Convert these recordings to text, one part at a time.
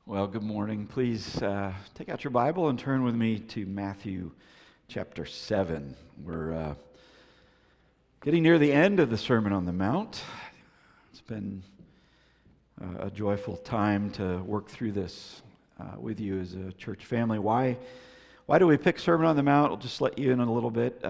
Well, good morning. Please take out your Bible and turn with me to Matthew chapter 7. We're getting near the end of the Sermon on the Mount. It's been a joyful time to work through this with you as a church family. Why do we pick Sermon on the Mount? I'll just let you in a little bit.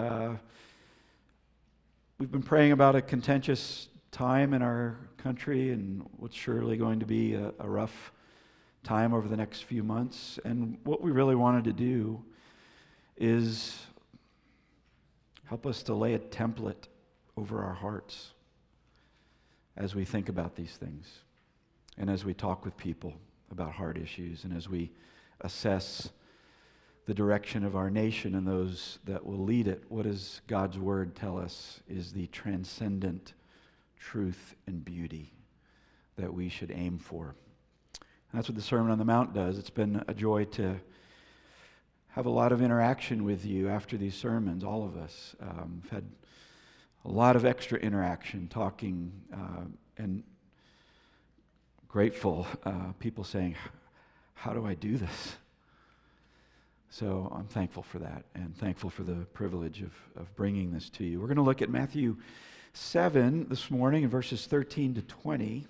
We've been praying about a contentious time in our country and what's surely going to be a rough time over the next few months. And what we really wanted to do is help us to lay a template over our hearts as we think about these things and as we talk with people about hard issues and as we assess the direction of our nation and those that will lead it. What does God's Word tell us is the transcendent truth and beauty that we should aim for? And that's what the Sermon on the Mount does. It's been a joy to have a lot of interaction with you after these sermons, all of us. We've had a lot of extra interaction, talking, and grateful people saying, how do I do this? So I'm thankful for that and thankful for the privilege of bringing this to you. We're going to look at Matthew 7 this morning in verses 13 to 20.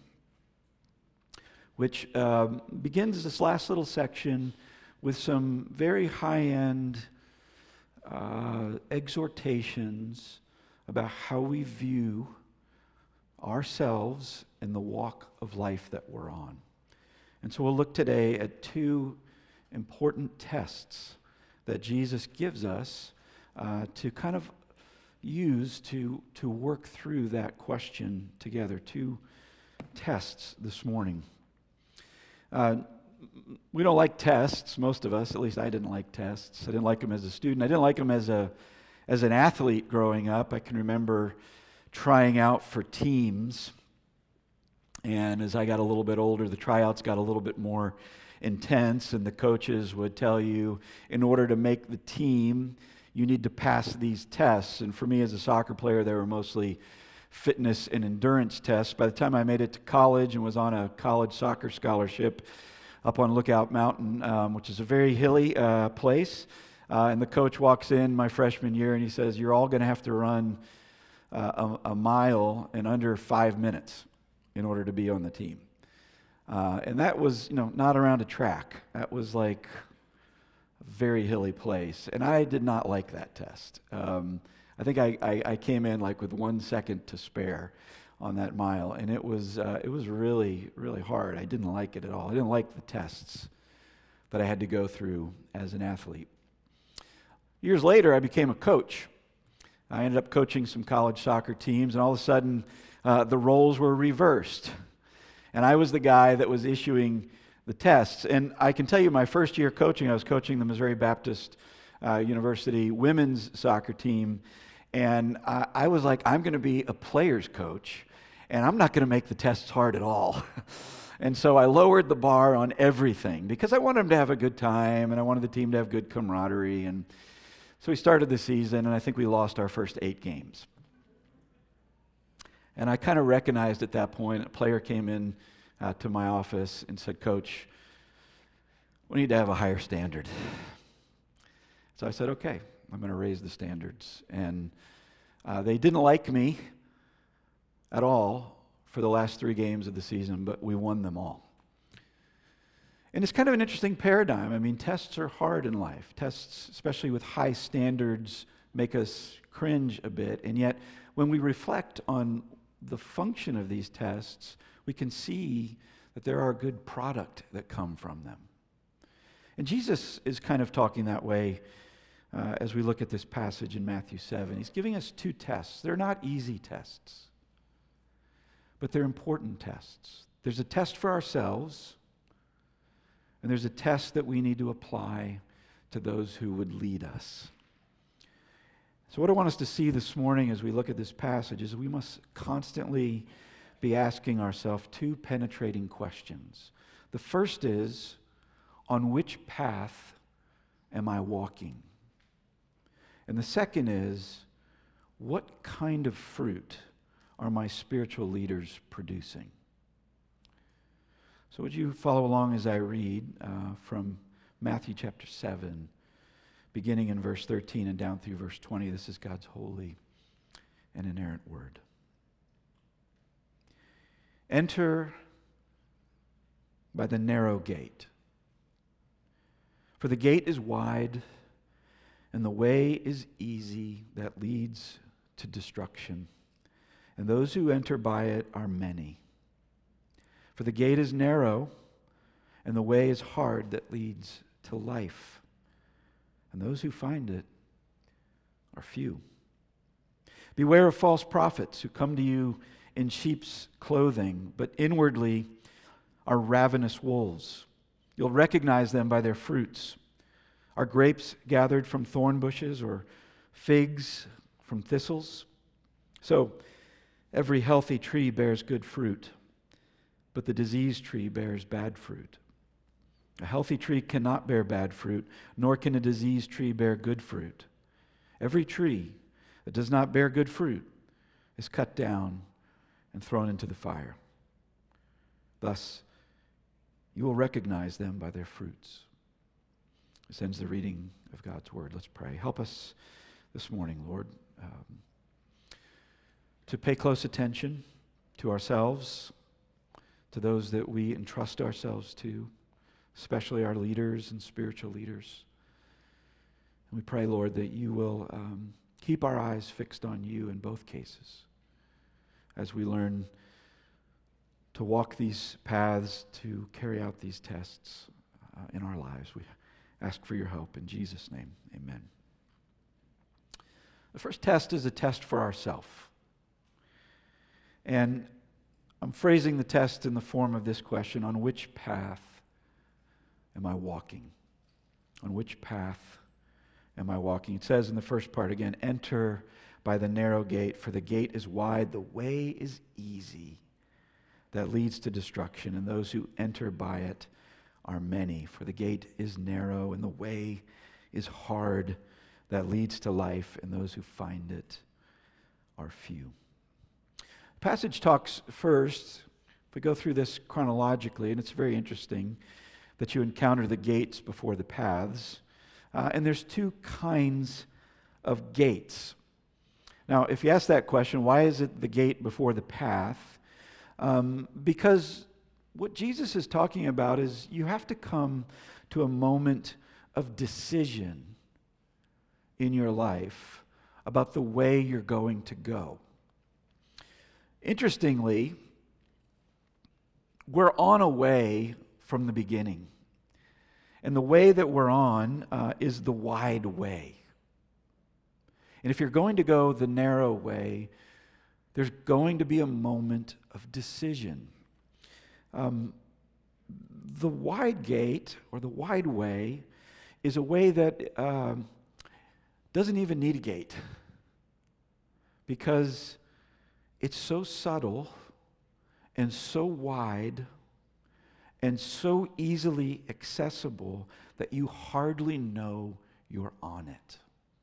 Which begins this last little section with some very high-end exhortations about how we view ourselves in the walk of life that we're on. And so we'll look today at two important tests that Jesus gives us to kind of use to work through that question together. Two tests this morning. We don't like tests, most of us. At least I didn't like tests. I didn't like them as a student. I didn't like them as an athlete growing up. I can remember trying out for teams. And as I got a little bit older, the tryouts got a little bit more intense. And the coaches would tell you, in order to make the team, you need to pass these tests. And for me as a soccer player, they were mostly fitness and endurance tests. By the time I made it to college and was on a college soccer scholarship up on Lookout Mountain, which is a very hilly place, and the coach walks in my freshman year and he says, you're all going to have to run a mile in under 5 minutes in order to be on the team. And that was, not around a track. That was like a very hilly place. And I did not like that test. I think I came in like with 1 second to spare on that mile, and it was really, really hard. I didn't like it at all. I didn't like the tests that I had to go through as an athlete. Years later, I became a coach. I ended up coaching some college soccer teams, and all of a sudden, the roles were reversed. And I was the guy that was issuing the tests. And I can tell you, my first year coaching, I was coaching the Missouri Baptist University women's soccer team. And I was like, I'm going to be a player's coach, and I'm not going to make the tests hard at all. And so I lowered the bar on everything because I wanted them to have a good time, and I wanted the team to have good camaraderie. And so we started the season, and I think we lost our first 8 games. And I kind of recognized at that point, a player came in to my office and said, Coach, we need to have a higher standard. So I said, okay, I'm going to raise the standards. And they didn't like me at all for the last 3 games of the season, but we won them all. And it's kind of an interesting paradigm. I mean, tests are hard in life. Tests, especially with high standards, make us cringe a bit. And yet, when we reflect on the function of these tests, we can see that there are good product that come from them. And Jesus is kind of talking that way as we look at this passage in Matthew 7. He's giving us 2 tests. They're not easy tests, but they're important tests. There's a test for ourselves, and there's a test that we need to apply to those who would lead us. So what I want us to see this morning as we look at this passage is we must constantly be asking ourselves 2 penetrating questions. The first is, on which path am I walking? And the second is, what kind of fruit are my spiritual leaders producing? So would you follow along as I read from Matthew chapter 7, beginning in verse 13 and down through verse 20. This is God's holy and inerrant word. Enter by the narrow gate. For the gate is wide, and the way is easy that leads to destruction, and those who enter by it are many. For the gate is narrow, and the way is hard that leads to life, and those who find it are few. Beware of false prophets who come to you in sheep's clothing, but inwardly are ravenous wolves. You'll recognize them by their fruits. Are grapes gathered from thorn bushes or figs from thistles? So every healthy tree bears good fruit, but the diseased tree bears bad fruit. A healthy tree cannot bear bad fruit, nor can a diseased tree bear good fruit. Every tree that does not bear good fruit is cut down and thrown into the fire. Thus, you will recognize them by their fruits. This ends the reading of God's word. Let's pray. Help us this morning, Lord, to pay close attention to ourselves, to those that we entrust ourselves to, especially our leaders and spiritual leaders. And we pray, Lord, that you will keep our eyes fixed on you in both cases as we learn to walk these paths, to carry out these tests in our lives. We ask for your help in Jesus' name. Amen. The first test is a test for ourselves. And I'm phrasing the test in the form of this question: on which path am I walking? On which path am I walking? It says in the first part again, enter by the narrow gate, for the gate is wide, the way is easy that leads to destruction, and those who enter by it are many. For the gate is narrow, and the way is hard that leads to life, and those who find it are few. The passage talks first, if we go through this chronologically, and it's very interesting that you encounter the gates before the paths. And there's two kinds of gates. Now, if you ask that question, why is it the gate before the path? Because what Jesus is talking about is you have to come to a moment of decision in your life about the way you're going to go. Interestingly, we're on a way from the beginning. And the way that we're on is the wide way. And if you're going to go the narrow way, there's going to be a moment of decision. The wide gate, or the wide way, is a way that doesn't even need a gate, because it's so subtle and so wide and so easily accessible that you hardly know you're on it.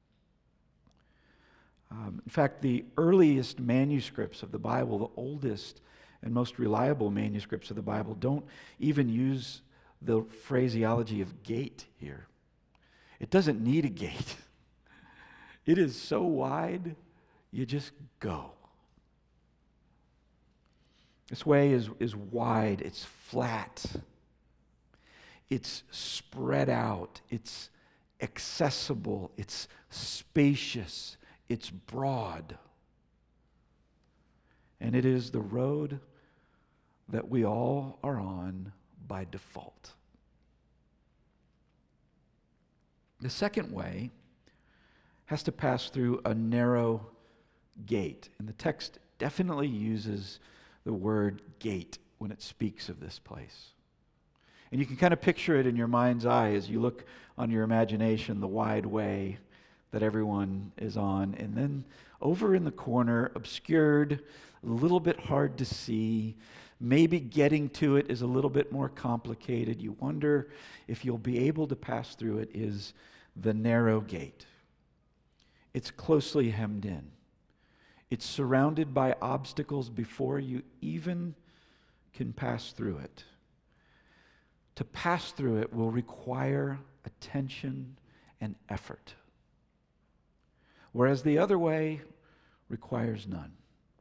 In fact, the earliest manuscripts of the Bible, the oldest and most reliable manuscripts of the Bible, don't even use the phraseology of gate here. It doesn't need a gate. It is so wide, you just go. This way is wide, it's flat, it's spread out, it's accessible, it's spacious, it's broad. And it is the road that we all are on by default. The second way has to pass through a narrow gate. And the text definitely uses the word gate when it speaks of this place. And you can kind of picture it in your mind's eye as you look on your imagination, the wide way that everyone is on. And then over in the corner, obscured, a little bit hard to see, maybe getting to it is a little bit more complicated. You wonder if you'll be able to pass through it, is the narrow gate. It's closely hemmed in. It's surrounded by obstacles before you even can pass through it. to pass through it will require attention and effort, whereas the other way requires none.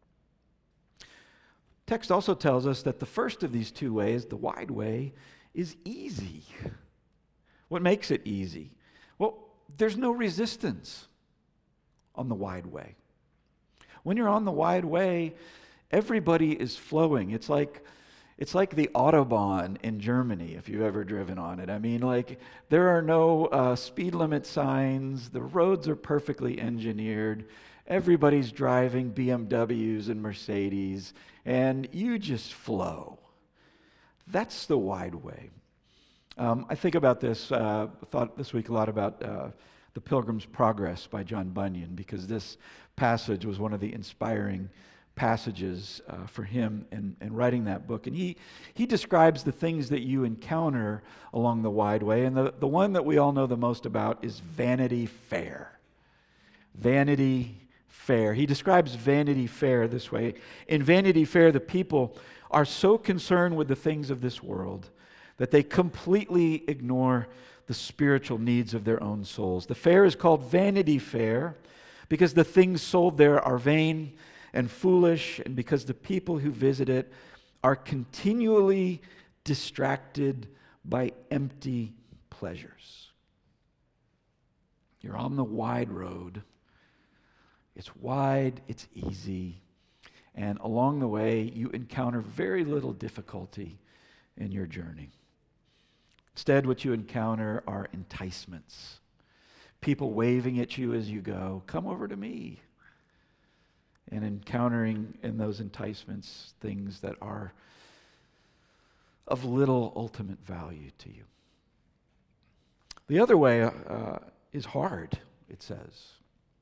Text also tells us that the first of these two ways, the wide way, is easy. What makes it easy? Well, there's no resistance on the wide way. When you're on the wide way, everybody is flowing. It's like the Autobahn in Germany, if you've ever driven on it. I mean, like, there are no speed limit signs. The roads are perfectly engineered. Everybody's driving BMWs and Mercedes, and you just flow. That's the wide way. I think about this, thought this week a lot about The Pilgrim's Progress by John Bunyan, because this passage was one of the inspiring passages for him in writing that book. And he describes the things that you encounter along the wide way, and the one that we all know the most about is Vanity Fair. Vanity Fair. He describes Vanity Fair this way. In Vanity Fair, the people are so concerned with the things of this world that they completely ignore the spiritual needs of their own souls. The fair is called Vanity Fair because the things sold there are vain and foolish, and because the people who visit it are continually distracted by empty pleasures. You're on the wide road. It's wide, it's easy, and along the way you encounter very little difficulty in your journey. Instead, what you encounter are enticements. People waving at you as you go, "Come over to me." And encountering in those enticements things that are of little ultimate value to you. The other way is hard, it says.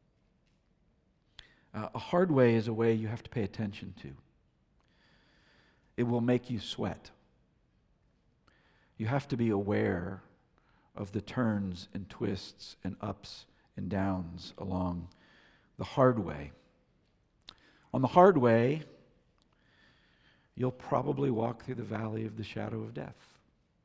A hard way is a way you have to pay attention to. It will make you sweat. You have to be aware of the turns and twists and ups and downs along the hard way. On the hard way, you'll probably walk through the valley of the shadow of death.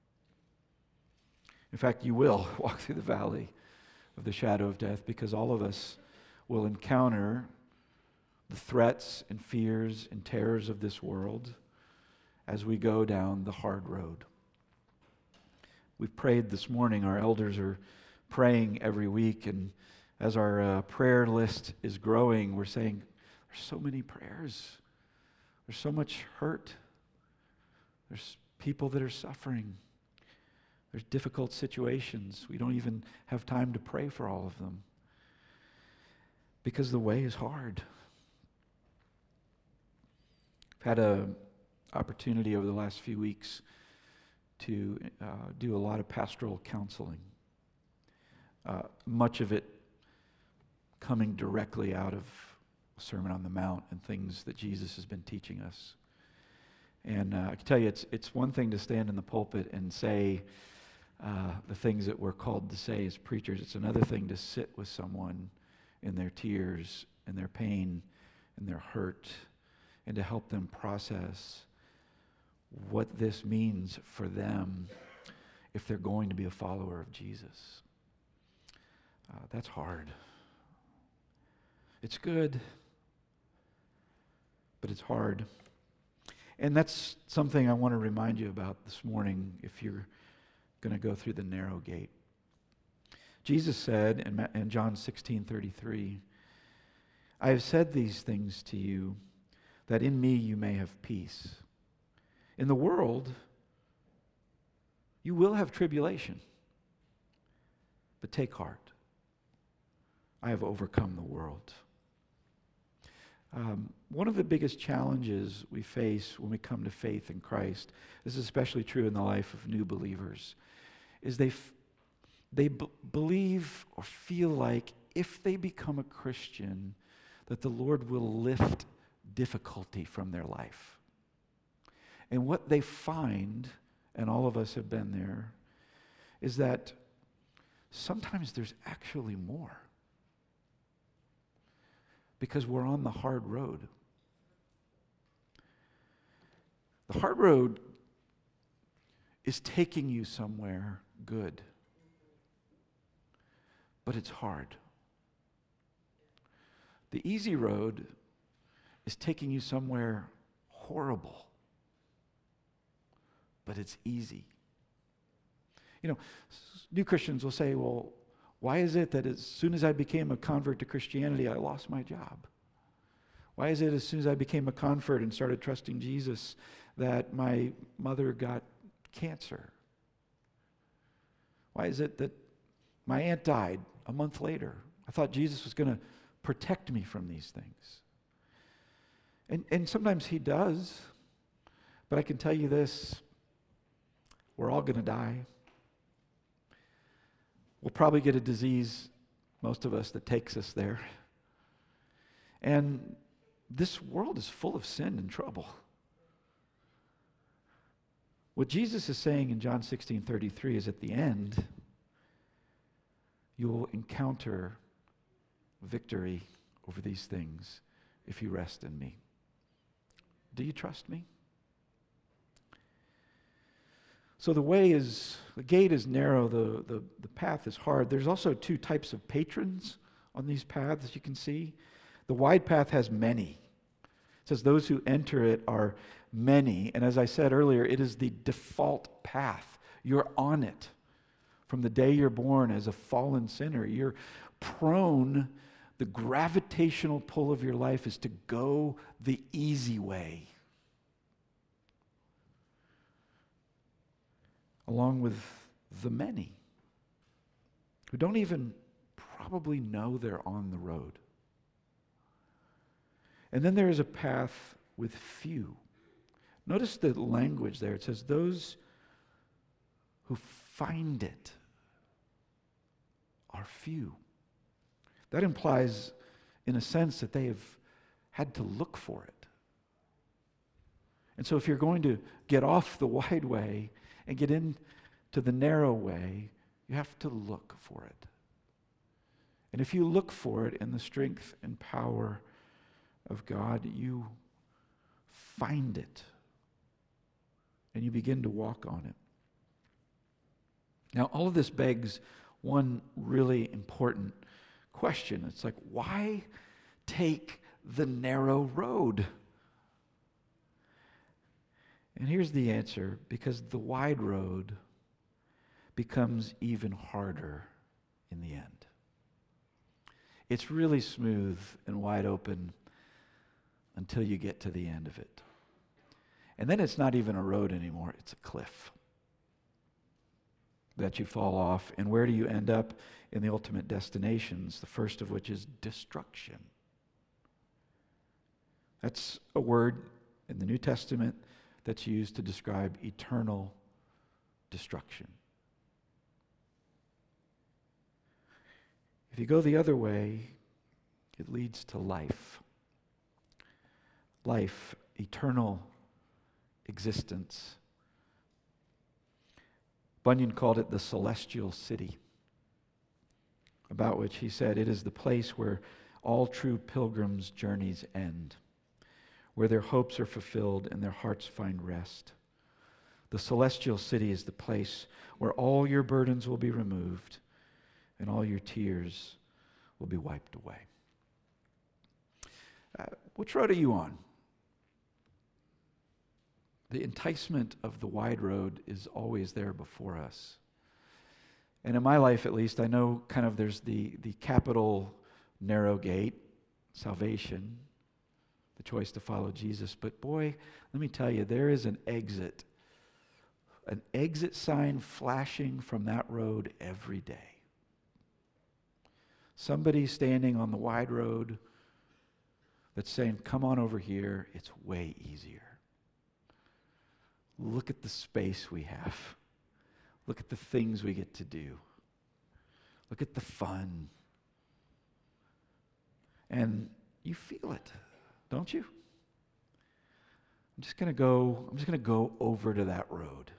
In fact, you will walk through the valley of the shadow of death, because all of us will encounter the threats and fears and terrors of this world as we go down the hard road. We've prayed this morning. Our elders are praying every week, and as our prayer list is growing, we're saying, there's so many prayers. There's so much hurt. There's people that are suffering. There's difficult situations. We don't even have time to pray for all of them because the way is hard. I've had an opportunity over the last few weeks to do a lot of pastoral counseling. Much of it coming directly out of Sermon on the Mount and things that Jesus has been teaching us. And I can tell you, it's one thing to stand in the pulpit and say the things that we're called to say as preachers. It's another thing to sit with someone in their tears and their pain and their hurt, and to help them process what this means for them if they're going to be a follower of Jesus. That's hard. It's good, but it's hard. And that's something I want to remind you about this morning if you're going to go through the narrow gate. Jesus said in John 16:33, "I have said these things to you, that in me you may have peace. In the world, you will have tribulation, but take heart. I have overcome the world." One of the biggest challenges we face when we come to faith in Christ, this is especially true in the life of new believers, is they believe or feel like if they become a Christian, that the Lord will lift difficulty from their life. And what they find, and all of us have been there, is that sometimes there's actually more. Because we're on the hard road. The hard road is taking you somewhere good. But it's hard. The easy road is taking you somewhere horrible. But it's easy. New Christians will say, well, why is it that as soon as I became a convert to Christianity, I lost my job? Why is it as soon as I became a convert and started trusting Jesus that my mother got cancer? Why is it that my aunt died a month later? I thought Jesus was going to protect me from these things. And sometimes he does. But I can tell you this, we're all going to die. We'll probably get a disease, most of us, that takes us there. And this world is full of sin and trouble. What Jesus is saying in John 16:33 is at the end, you will encounter victory over these things if you rest in me. Do you trust me? So the gate is narrow, the path is hard. There's also two types of patrons on these paths, you can see. The wide path has many. It says those who enter it are many. And as I said earlier, it is the default path. You're on it from the day you're born as a fallen sinner. You're prone, the gravitational pull of your life is to go the easy way. Along with the many who don't even probably know they're on the road. And then there is a path with few. Notice the language there. It says those who find it are few. That implies, in a sense, that they have had to look for it. And so if you're going to get off the wide way and get into the narrow way, you have to look for it. And if you look for it in the strength and power of God, you find it. And you begin to walk on it. Now, all of this begs one really important question. It's like, why take the narrow road? And here's the answer: because the wide road becomes even harder in the end. It's really smooth and wide open until you get to the end of it. And then it's not even a road anymore, it's a cliff that you fall off. And where do you end up? In the ultimate destinations, the first of which is destruction. That's a word in the New Testament that's used to describe eternal destruction. If you go the other way, it leads to life. Life, eternal existence. Bunyan called it the celestial city, about which he said, it is the place where all true pilgrims' journeys end, where their hopes are fulfilled and their hearts find rest. The celestial city is the place where all your burdens will be removed and all your tears will be wiped away. Which road are you on? The enticement of the wide road is always there before us. And in my life, at least, I know kind of there's the capital narrow gate, salvation, the choice to follow Jesus. But boy, let me tell you, there is an exit sign flashing from that road every day. Somebody standing on the wide road that's saying, come on over here, it's way easier. Look at the space we have. Look at the things we get to do. Look at the fun. And you feel it, don't you? I'm just going to go over to that road.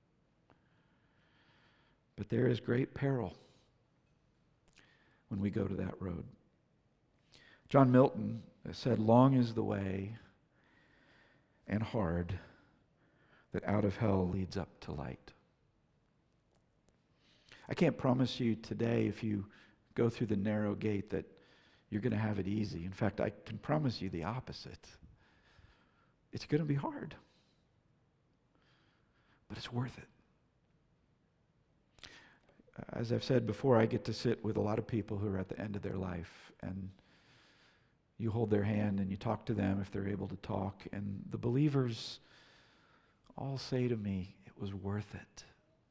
But there is great peril when we go to that road. John Milton said, long is the way and hard that out of hell leads up to light. I can't promise you today, if you go through the narrow gate, that you're going to have it easy. In fact, I can promise you the opposite. It's going to be hard, but it's worth it. As I've said before, I get to sit with a lot of people who are at the end of their life, and you hold their hand and you talk to them if they're able to talk, and the believers all say to me, it was worth it.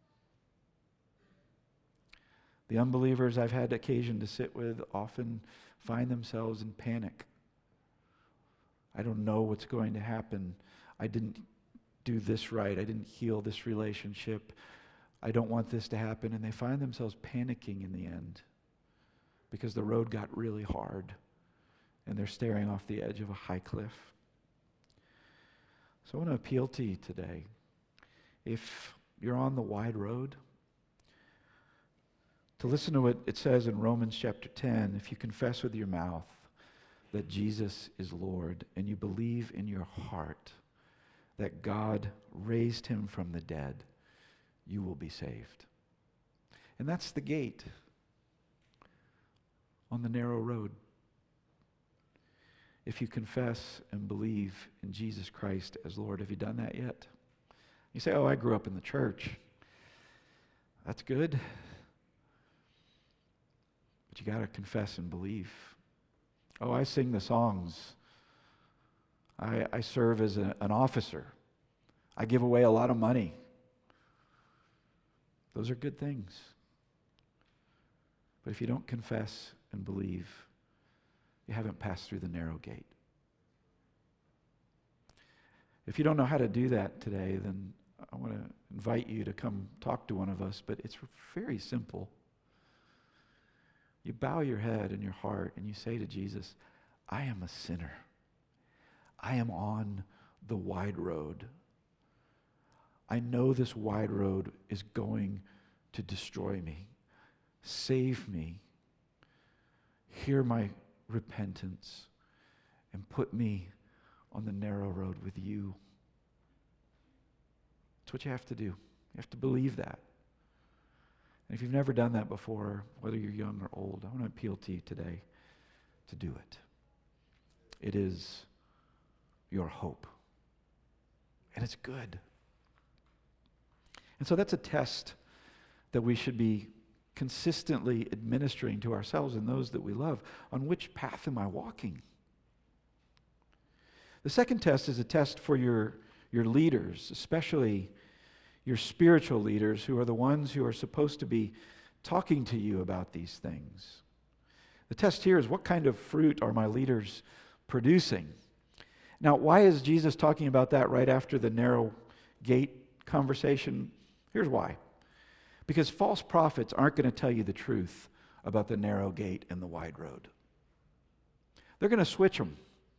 The unbelievers I've had occasion to sit with often find themselves in panic. I don't know what's going to happen. I didn't do this right. I didn't heal this relationship. I don't want this to happen. And they find themselves panicking in the end because the road got really hard and they're staring off the edge of a high cliff. So I want to appeal to you today. If you're on the wide road, to listen to what it says in Romans chapter 10, if you confess with your mouth that Jesus is Lord and you believe in your heart that God raised him from the dead, you will be saved. And that's the gate on the narrow road. If you confess and believe in Jesus Christ as Lord, have you done that yet? You say, oh, I grew up in the church. That's good. But you got to confess and believe. Oh, I sing the songs. I serve as an officer. I give away a lot of money. Those are good things. But if you don't confess and believe, you haven't passed through the narrow gate. If you don't know how to do that today, then I want to invite you to come talk to one of us, but it's very simple. You bow your head and your heart and you say to Jesus, I am a sinner. I am on the wide road. I know this wide road is going to destroy me. Save me. Hear my repentance and put me on the narrow road with you. That's what you have to do. You have to believe that. And if you've never done that before, whether you're young or old, I want to appeal to you today to do it. It is your hope. And it's good. And so that's a test that we should be consistently administering to ourselves and those that we love. On which path am I walking? The second test is a test for your leaders, especially your spiritual leaders, who are the ones who are supposed to be talking to you about these things. The test here is, what kind of fruit are my leaders producing? Now, why is Jesus talking about that right after the narrow gate conversation? Here's why. Because false prophets aren't going to tell you the truth about the narrow gate and the wide road. They're going to switch them.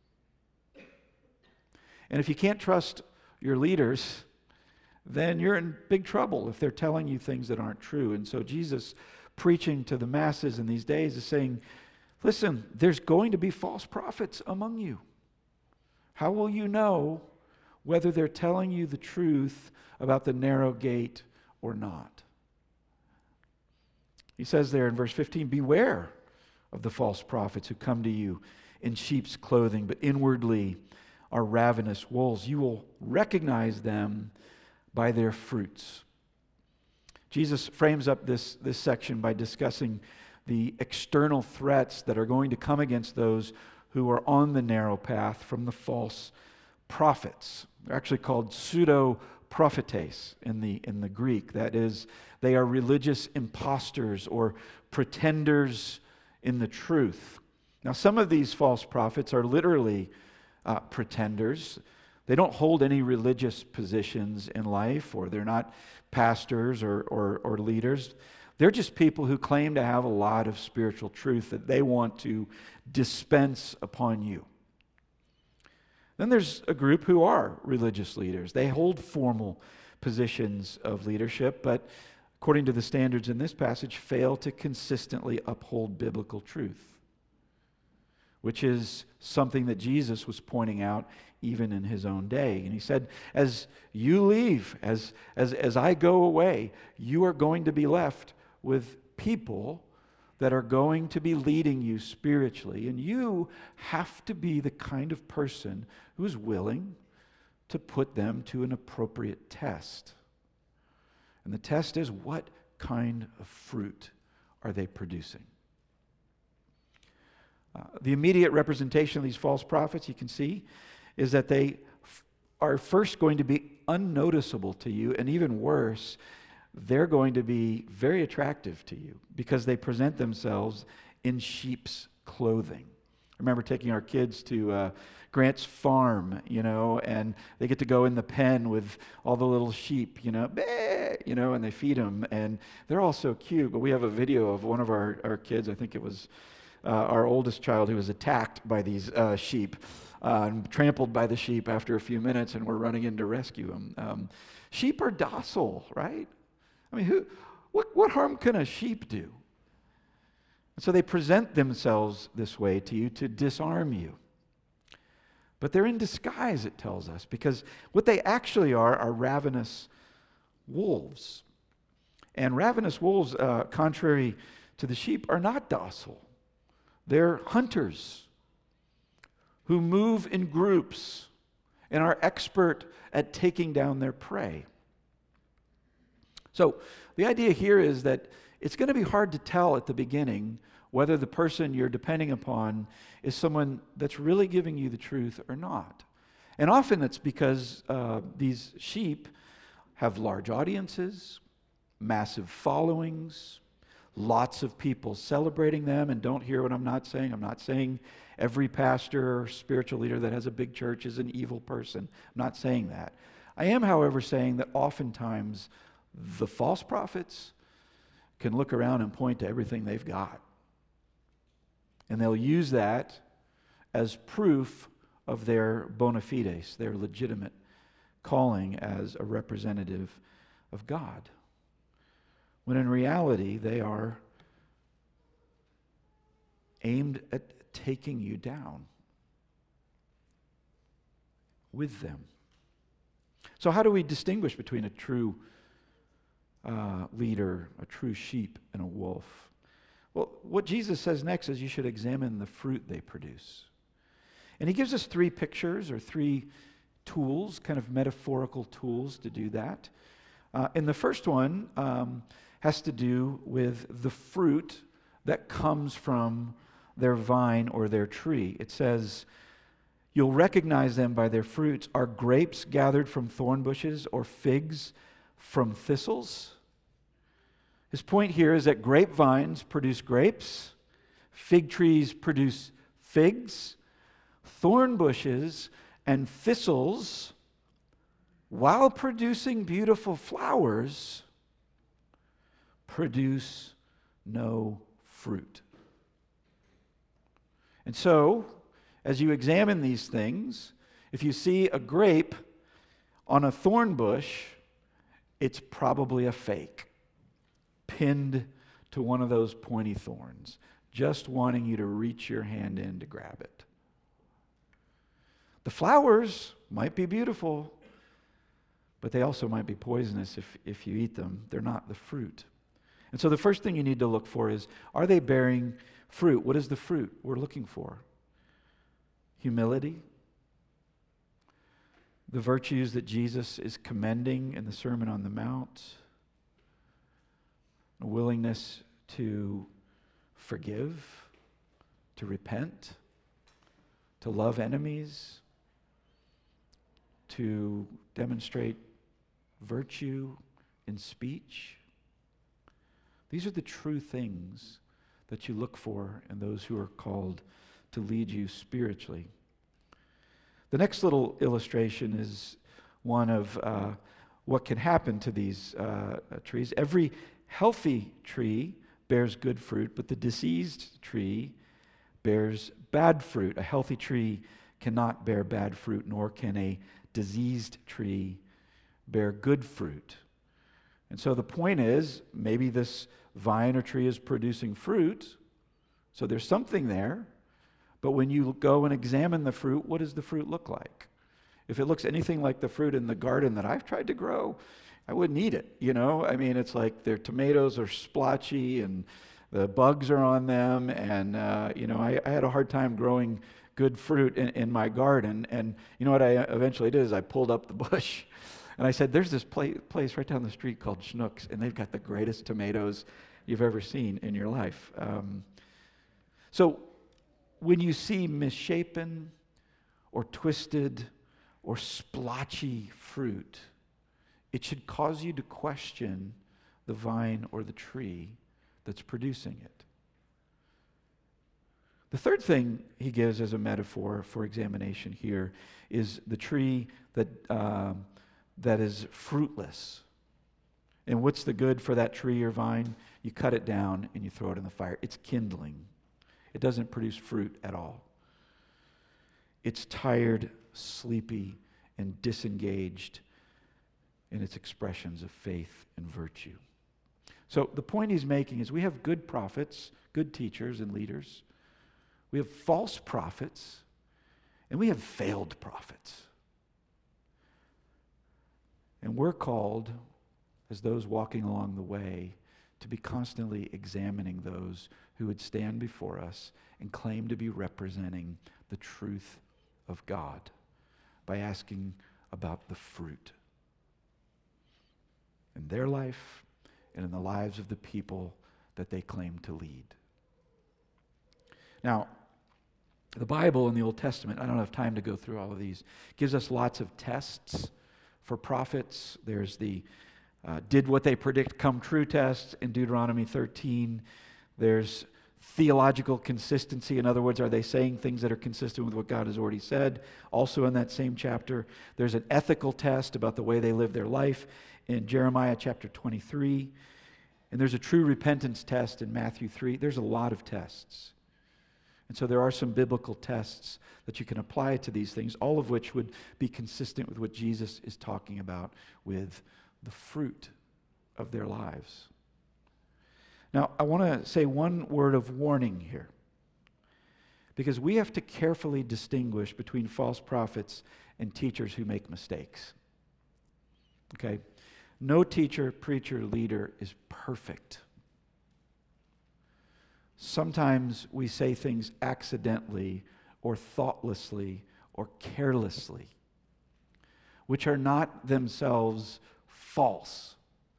And if you can't trust your leaders, then you're in big trouble if they're telling you things that aren't true. And so Jesus, preaching to the masses in these days, is saying, listen, there's going to be false prophets among you. How will you know whether they're telling you the truth about the narrow gate or not? He says there in verse 15, beware of the false prophets who come to you in sheep's clothing, but inwardly are ravenous wolves. You will recognize them by their fruits. Jesus frames up this section by discussing the external threats that are going to come against those who are on the narrow path from the false prophets. They're actually called pseudo-prophetes in the Greek. That is, they are religious imposters or pretenders in the truth. Now, some of these false prophets are literally pretenders. They don't hold any religious positions in life, or they're not pastors or leaders. They're just people who claim to have a lot of spiritual truth that they want to dispense upon you. Then there's a group who are religious leaders. They hold formal positions of leadership, but according to the standards in this passage, fail to consistently uphold biblical truth. which is something that Jesus was pointing out even in his own day. And he said, as you leave, as I go away, you are going to be left with people that are going to be leading you spiritually, and you have to be the kind of person who is willing to put them to an appropriate test. And the test is, what kind of fruit are they producing? The immediate representation of these false prophets, you can see, is that they are first going to be unnoticeable to you, and even worse, they're going to be very attractive to you because they present themselves in sheep's clothing. I remember taking our kids to Grant's farm, and they get to go in the pen with all the little sheep, "Bah," and they feed them, and they're all so cute. But we have a video of one of our kids, I think it was our oldest child, who was attacked by these sheep, and trampled by the sheep after a few minutes, and we're running in to rescue him. Sheep are docile, right? I mean, what harm can a sheep do? And so they present themselves this way to you to disarm you. But they're in disguise, it tells us, because what they actually are ravenous wolves. And ravenous wolves, contrary to the sheep, are not docile. They're hunters who move in groups and are expert at taking down their prey. So the idea here is that it's going to be hard to tell at the beginning whether the person you're depending upon is someone that's really giving you the truth or not. And often it's because these sheep have large audiences, massive followings, lots of people celebrating them. And don't hear what I'm not saying. I'm not saying every pastor or spiritual leader that has a big church is an evil person. I'm not saying that. I am, however, saying that oftentimes the false prophets can look around and point to everything they've got. And they'll use that as proof of their bona fides, their legitimate calling as a representative of God. When in reality, they are aimed at taking you down with them. So how do we distinguish between a true leader, a true sheep, and a wolf? Well, what Jesus says next is you should examine the fruit they produce. And he gives us three pictures or three tools, kind of metaphorical tools to do that. And the first one has to do with the fruit that comes from their vine or their tree. It says, you'll recognize them by their fruits. Are grapes gathered from thorn bushes or figs from thistles? His point here is that grapevines produce grapes, fig trees produce figs, thorn bushes and thistles, while producing beautiful flowers, produce no fruit. And so, as you examine these things, if you see a grape on a thorn bush, it's probably a fake, pinned to one of those pointy thorns, just wanting you to reach your hand in to grab it. The flowers might be beautiful, but they also might be poisonous if you eat them. They're not the fruit. And so the first thing you need to look for is, are they bearing fruit? What is the fruit we're looking for? Humility, the virtues that Jesus is commending in the Sermon on the Mount, a willingness to forgive, to repent, to love enemies, to demonstrate virtue in speech. These are the true things that you look for in those who are called to lead you spiritually. The next little illustration is one of what can happen to these trees. Every healthy tree bears good fruit, but the diseased tree bears bad fruit. A healthy tree cannot bear bad fruit, nor can a diseased tree bear good fruit. And so the point is, maybe this vine or tree is producing fruit, so there's something there, But when you go and examine the fruit, what does the fruit look like? If it looks anything like the fruit in the garden that I've tried to grow, I wouldn't eat it, I mean, it's like their tomatoes are splotchy and the bugs are on them. And, I had a hard time growing good fruit in my garden. And you know what I eventually did is I pulled up the bush and I said, there's this place right down the street called Schnucks, and they've got the greatest tomatoes you've ever seen in your life. So when you see misshapen or twisted or splotchy fruit, it should cause you to question the vine or the tree that's producing it. The third thing he gives as a metaphor for examination here is the tree that is fruitless. And what's the good for that tree or vine? You cut it down and you throw it in the fire. It's kindling. It doesn't produce fruit at all. It's tired, sleepy, and disengaged in its expressions of faith and virtue. So the point he's making is we have good prophets, good teachers and leaders. We have false prophets, and we have failed prophets. And we're called, as those walking along the way, to be constantly examining those who would stand before us and claim to be representing the truth of God by asking about the fruit in their life and in the lives of the people that they claim to lead. Now, the Bible in the Old Testament, I don't have time to go through all of these, gives us lots of tests for prophets. There's the did what they predict come true test in Deuteronomy 13. There's theological consistency. In other words, are they saying things that are consistent with what God has already said? Also in that same chapter, there's an ethical test about the way they live their life in Jeremiah chapter 23. And there's a true repentance test in Matthew 3. There's a lot of tests. And so there are some biblical tests that you can apply to these things, all of which would be consistent with what Jesus is talking about with the fruit of their lives. Now, I want to say one word of warning here, because we have to carefully distinguish between false prophets and teachers who make mistakes. Okay? No teacher, preacher, leader is perfect. Sometimes we say things accidentally or thoughtlessly or carelessly, which are not themselves false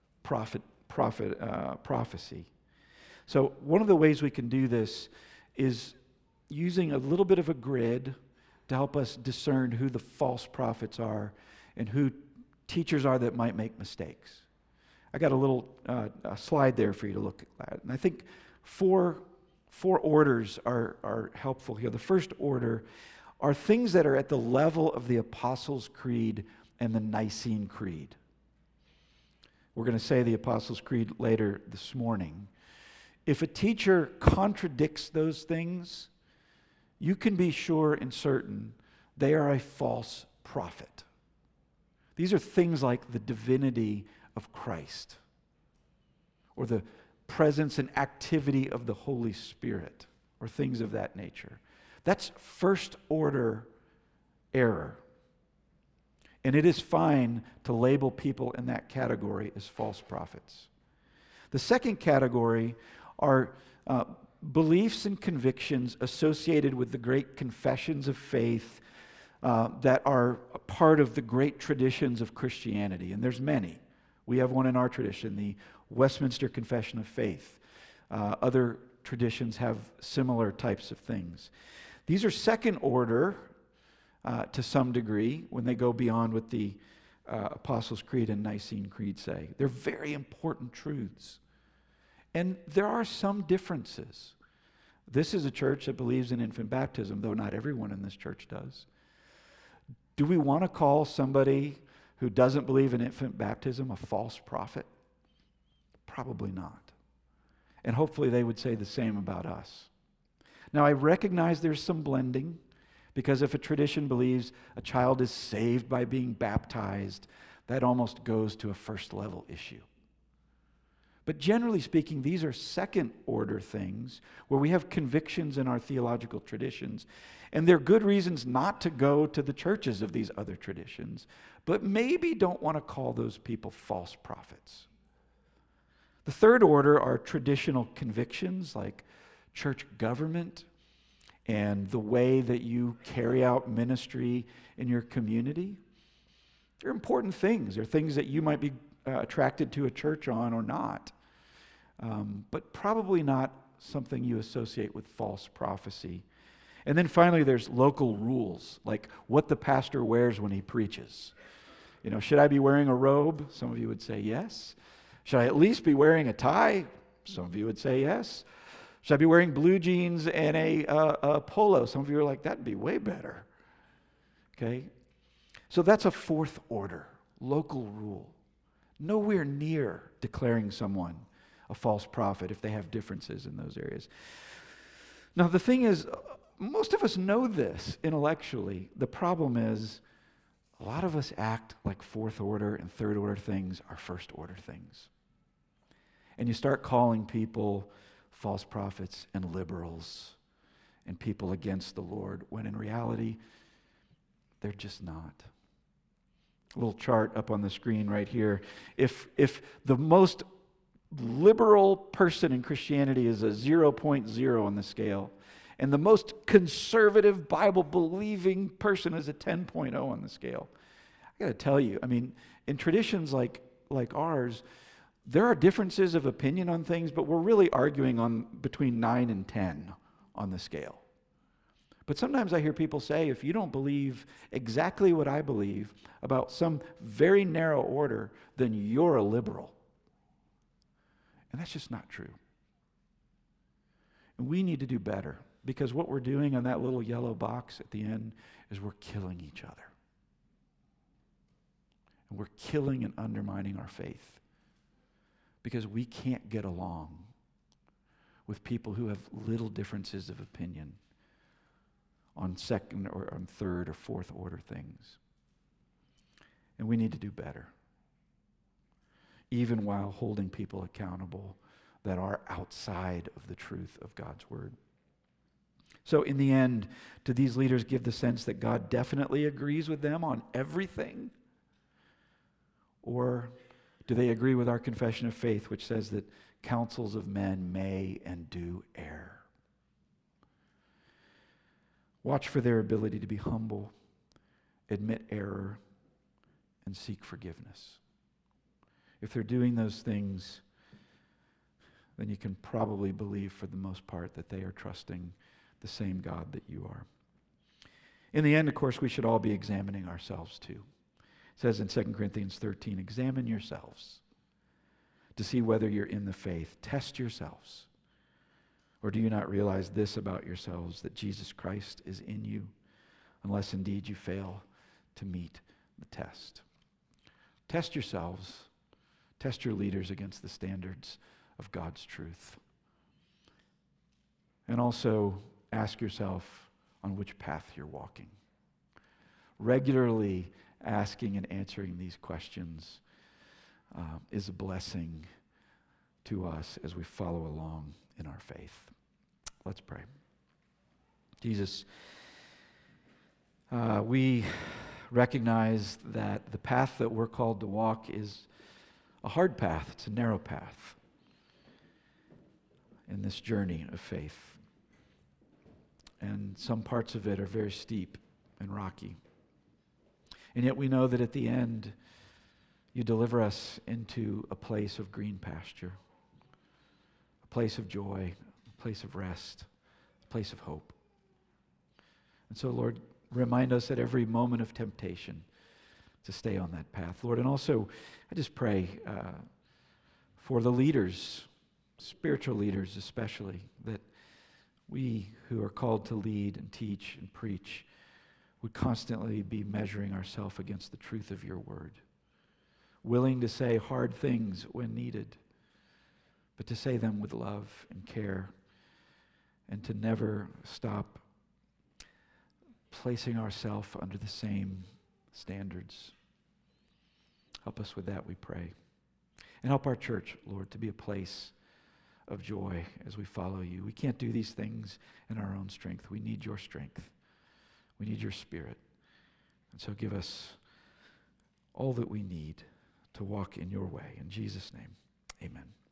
prophecy. So one of the ways we can do this is using a little bit of a grid to help us discern who the false prophets are and who teachers are that might make mistakes. I got a little slide there for you to look at. And I think four orders are helpful here. The first order are things that are at the level of the Apostles' Creed and the Nicene Creed. We're going to say the Apostles' Creed later this morning. If a teacher contradicts those things, you can be sure and certain they are a false prophet. These are things like the divinity of Christ, or the presence and activity of the Holy Spirit, or things of that nature. That's first order error. And it is fine to label people in that category as false prophets. The second category are beliefs and convictions associated with the great confessions of faith that are part of the great traditions of Christianity. And there's many. We have one in our tradition, the Westminster Confession of Faith. Other traditions have similar types of things. These are second order to some degree when they go beyond what the Apostles' Creed and Nicene Creed say. They're very important truths. And there are some differences. This is a church that believes in infant baptism, though not everyone in this church does. Do we want to call somebody who doesn't believe in infant baptism a false prophet? Probably not. And hopefully they would say the same about us. Now, I recognize there's some blending, because if a tradition believes a child is saved by being baptized, that almost goes to a first level issue. But generally speaking, these are second order things where we have convictions in our theological traditions. And there are good reasons not to go to the churches of these other traditions, but maybe don't want to call those people false prophets. The third order are traditional convictions like church government and the way that you carry out ministry in your community. They're important things. They're things that you might be attracted to a church on or not, but probably not something you associate with false prophecy. And then finally, there's local rules, like what the pastor wears when he preaches. Should I be wearing a robe? Some of you would say yes. Should I at least be wearing a tie? Some of you would say yes. Should I be wearing blue jeans and a polo? Some of you are like, that'd be way better. Okay? So that's a fourth order, local rule. Nowhere near declaring someone a false prophet if they have differences in those areas. Now, the thing is, most of us know this intellectually. The problem is, a lot of us act like fourth order and third order things are first order things. And you start calling people false prophets and liberals and people against the Lord, when in reality, they're just not. A little chart up on the screen right here. If the most liberal person in Christianity is a 0.0 on the scale, and the most conservative Bible-believing person is a 10.0 on the scale, I got to tell you, in traditions like ours, there are differences of opinion on things, but we're really arguing on between 9 and 10 on the scale. But sometimes I hear people say, if you don't believe exactly what I believe about some very narrow order, then you're a liberal. And that's just not true. And we need to do better, because what we're doing on that little yellow box at the end is we're killing each other. And we're killing and undermining our faith, because we can't get along with people who have little differences of opinion on second or on third or fourth order things. And we need to do better, even while holding people accountable that are outside of the truth of God's word. So in the end, do these leaders give the sense that God definitely agrees with them on everything? Or do they agree with our confession of faith, which says that counsels of men may and do err? Watch for their ability to be humble, admit error, and seek forgiveness. If they're doing those things, then you can probably believe for the most part that they are trusting the same God that you are. In the end, of course, we should all be examining ourselves too. It says in 2 Corinthians 13, examine yourselves to see whether you're in the faith. Test yourselves. Or do you not realize this about yourselves, that Jesus Christ is in you, unless indeed you fail to meet the test? Test yourselves. Test your leaders against the standards of God's truth. And also ask yourself on which path you're walking. Regularly asking and answering these questions is a blessing to us as we follow along in our faith. Let's pray. Jesus, we recognize that the path that we're called to walk is a hard path. It's a narrow path in this journey of faith. And some parts of it are very steep and rocky. And yet we know that at the end, you deliver us into a place of green pasture, a place of joy, a place of rest, a place of hope. And so, Lord, remind us at every moment of temptation to stay on that path, Lord. And also, I just pray for the leaders, spiritual leaders especially, that we who are called to lead and teach and preach would constantly be measuring ourselves against the truth of your word, willing to say hard things when needed, but to say them with love and care, and to never stop placing ourselves under the same standards. Help us with that, we pray. And help our church, Lord, to be a place of joy as we follow you. We can't do these things in our own strength. We need your strength. We need your Spirit. And so give us all that we need to walk in your way. In Jesus' name, amen.